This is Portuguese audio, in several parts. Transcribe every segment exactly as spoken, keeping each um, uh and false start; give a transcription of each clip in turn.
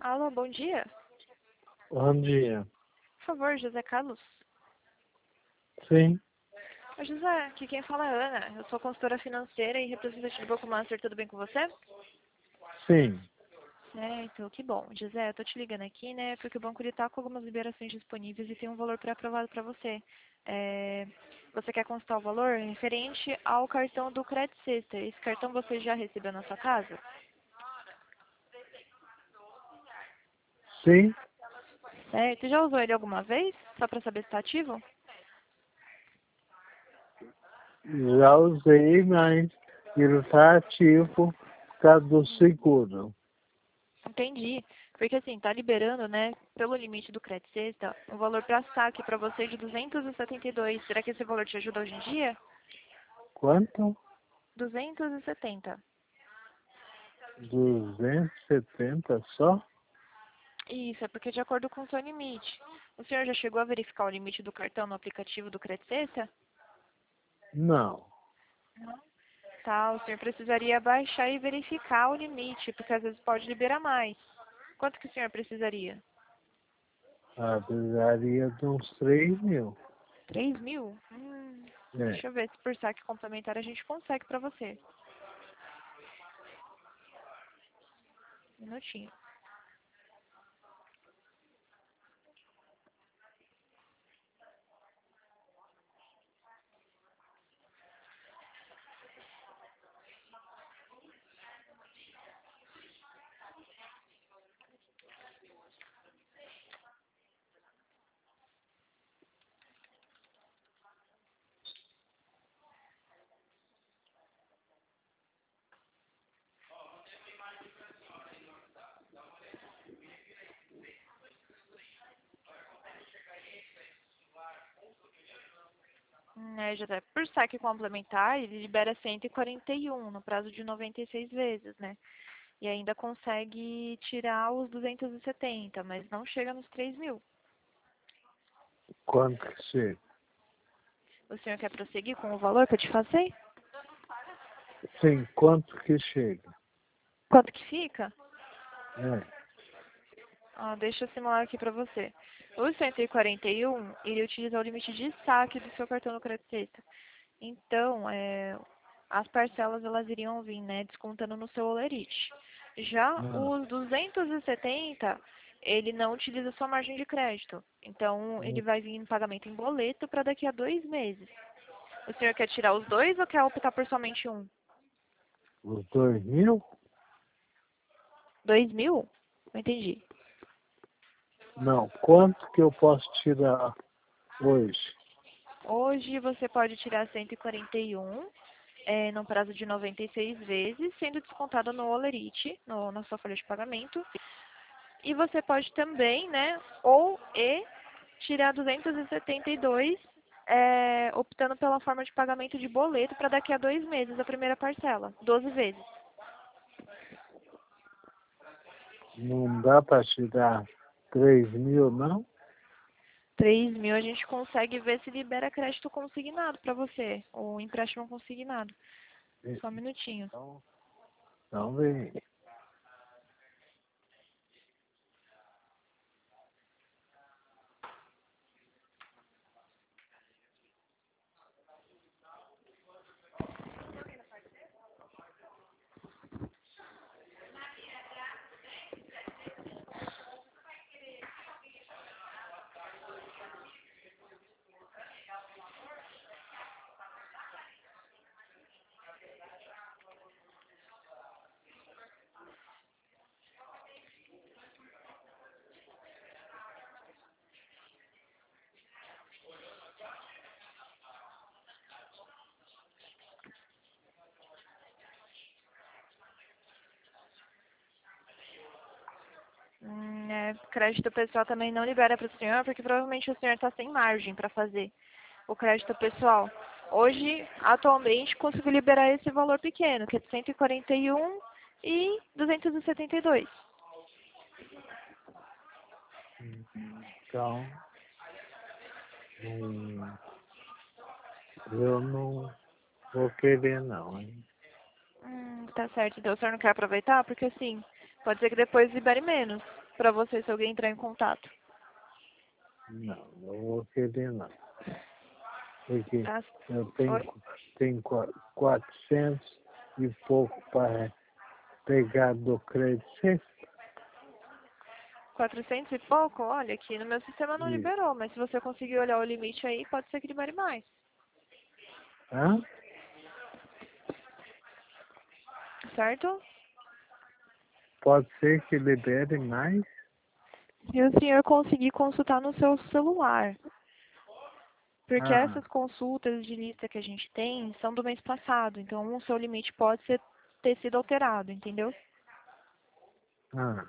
Alô, bom dia. Bom dia. Por favor, José Carlos. Sim, Ô, José, aqui quem fala é Ana. Eu sou consultora financeira e representante do Banco Master. Tudo bem com você? sim. Certo, que bom. José, eu tô te ligando aqui, né, porque o banco ele tá com algumas liberações disponíveis e tem um valor pré-aprovado para você. É, você quer consultar o valor referente ao cartão do Credit System. Esse cartão você já recebeu na sua casa? Sim, Certo, já usou ele alguma vez? Só para saber se está ativo? já usei, mas ele está ativo por causa do seguro. Entendi. Porque assim, tá liberando, né, pelo limite do Credit Sexta, um valor para saque para você de duzentos e setenta e dois. Será que esse valor te ajuda hoje em dia? Quanto? duzentos e setenta. duzentos e setenta só? Isso, é porque de acordo com o seu limite. O senhor já chegou a verificar o limite do cartão no aplicativo do Credit Sexta? Não. Não. Tá, o senhor precisaria baixar e verificar o limite, porque às vezes pode liberar mais. Quanto que o senhor precisaria? Ah, precisaria de uns três mil. três mil? Hum, É. deixa eu ver se por saque complementar a gente consegue para você. Um minutinho. Hum, É, já tá. Por saque complementar, ele libera cento e quarenta e um no prazo de noventa e seis vezes, né? E ainda consegue tirar os duzentos e setenta, mas não chega nos três mil. Quanto que chega? O senhor quer prosseguir com o valor que eu te passei? Sim, quanto que chega? Quanto que fica? É. Ah, deixa eu simular aqui para você. O cento e quarenta e um, ele utiliza o limite de saque do seu cartão no Credit Sexta. Então, é, as parcelas elas iriam vir, né, descontando no seu holerite. Já Ah, os duzentos e setenta, ele não utiliza sua margem de crédito. Então, ele vai vir em pagamento em boleto para daqui a dois meses. O senhor quer tirar os dois ou quer optar por somente um? os dois mil? Dois mil? Não entendi. Não. Quanto que eu posso tirar hoje? Hoje você pode tirar cento e quarenta e um, é, no prazo de noventa e seis vezes, sendo descontado no holerite, no, na sua folha de pagamento. E você pode também, né, ou e tirar duzentos e setenta e dois, é, optando pela forma de pagamento de boleto para daqui a dois meses a primeira parcela, doze vezes. Não dá para tirar três mil, não? três mil a gente consegue ver se libera crédito consignado para você, ou empréstimo consignado. Só um minutinho. Então, então vem. Hum, é, crédito pessoal também não libera para o senhor, porque provavelmente o senhor está sem margem para fazer o crédito pessoal. Hoje, atualmente, consigo liberar esse valor pequeno, que é de cento e quarenta e um e duzentos e setenta e dois. Então, hum, eu não vou querer não, hein? Hum, tá certo. Então o senhor não quer aproveitar? Porque assim, pode ser que depois libere menos. Pra você, se alguém entrar em contato. Não, não vou querer não. Porque Ah, eu tenho, oi? tenho qua- quatrocentos e pouco para pegar do crédito sempre. quatrocentos e pouco? Olha, aqui no meu sistema não Isso. liberou, mas se você conseguir olhar o limite aí, pode ser que libere mais. Hã? Certo? Pode ser que libere mais? Se o senhor conseguir consultar no seu celular. Porque Ah, essas consultas de lista que a gente tem são do mês passado. Então, o seu limite pode ser, ter sido alterado, entendeu? ah.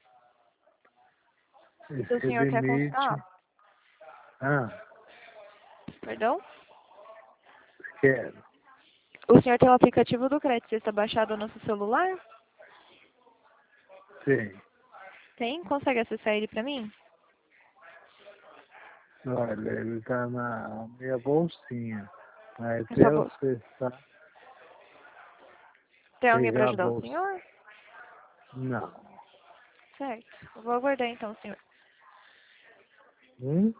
Se o Esse senhor quer consultar, limite. Ah, perdão? quero. O senhor tem o aplicativo do crédito, você está baixado no seu celular? Sim. Tem? Consegue acessar ele pra mim? Olha, ele está na minha bolsinha. Mas Na até sua eu bolsa. acessar, Tem alguém para pegar a ajudar o bolsa. senhor? Não. Certo. Eu vou aguardar então, senhor. Hum?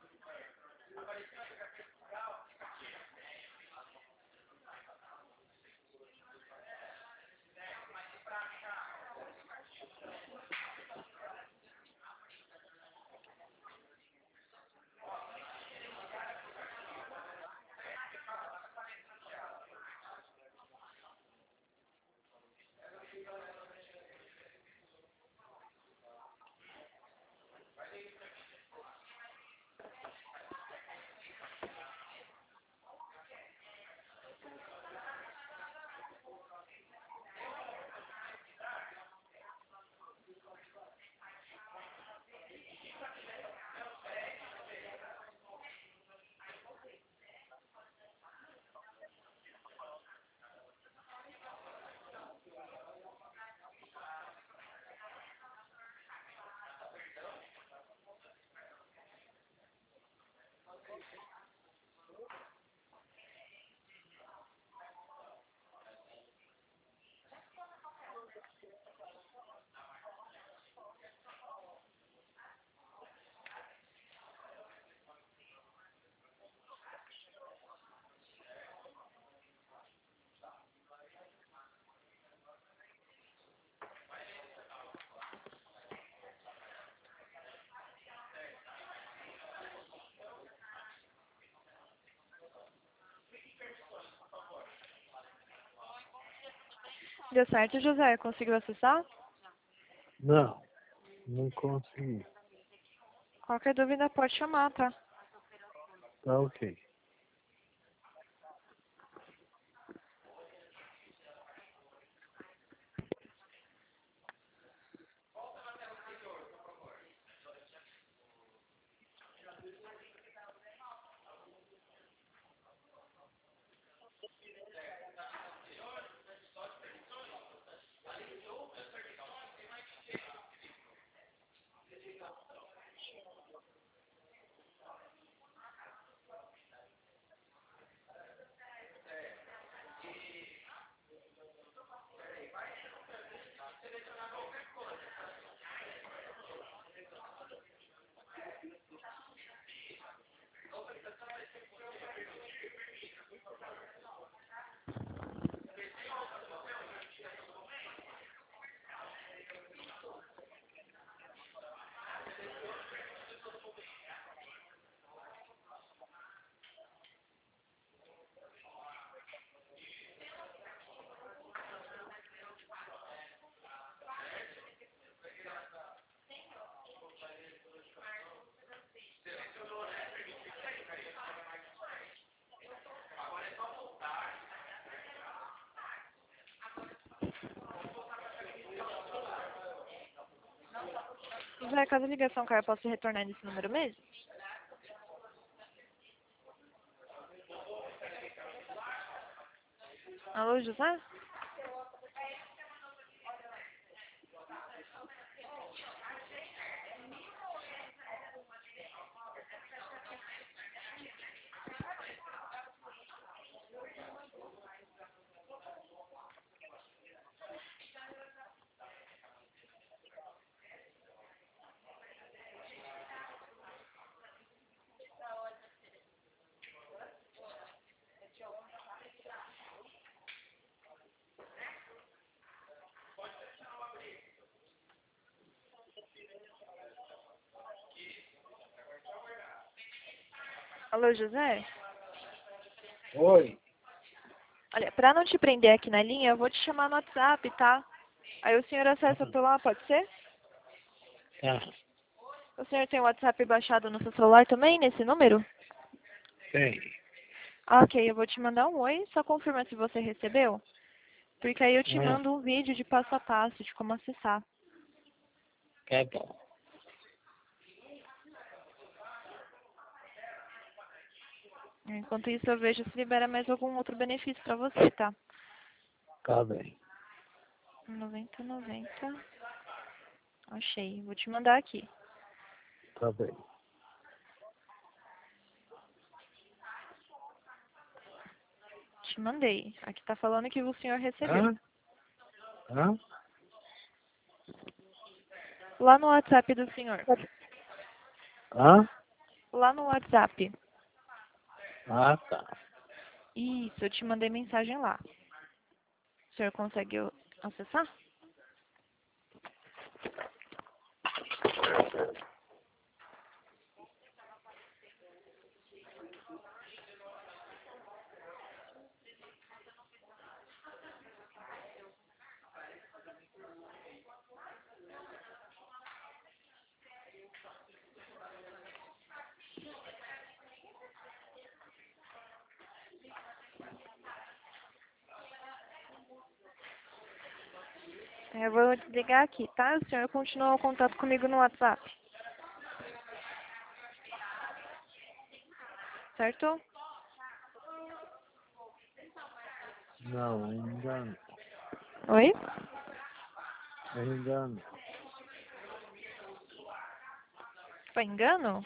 Deu certo, José? Conseguiu acessar? Não. Não consegui. Qualquer dúvida pode chamar, tá? Tá ok. José, caso a ligação caia, posso retornar nesse número mesmo? Alô, José? Alô, José? Oi. Olha, pra não te prender aqui na linha, eu vou te chamar no WhatsApp, tá? Aí o senhor acessa por lá, pode ser? Tá. O senhor tem o WhatsApp baixado no seu celular também, nesse número? Tem. Ah, ok, eu vou te mandar um oi, só confirma se você recebeu. Porque aí eu te Ah, mando um vídeo de passo a passo de como acessar. tá bom. Enquanto isso, eu vejo se libera mais algum outro benefício pra você, tá? Tá bem. noventa, noventa. Achei. Vou te mandar aqui. Tá bem. Te mandei. Aqui tá falando que o senhor recebeu. Hã? Hã? Lá no WhatsApp do senhor. Hã? Lá no WhatsApp. Ah, tá. Isso, eu te mandei mensagem lá. O senhor conseguiu acessar? Eu vou desligar aqui, tá? O senhor continua o contato comigo no WhatsApp. Certo? Não, ainda não. Oi? Ainda não. Foi engano?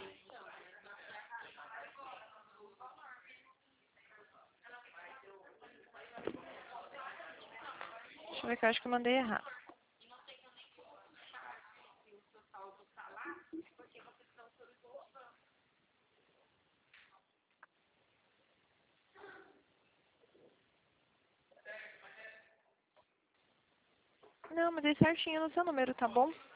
Deixa eu ver que eu acho que eu mandei errado. Não, mandei certinho no seu número, tá bom?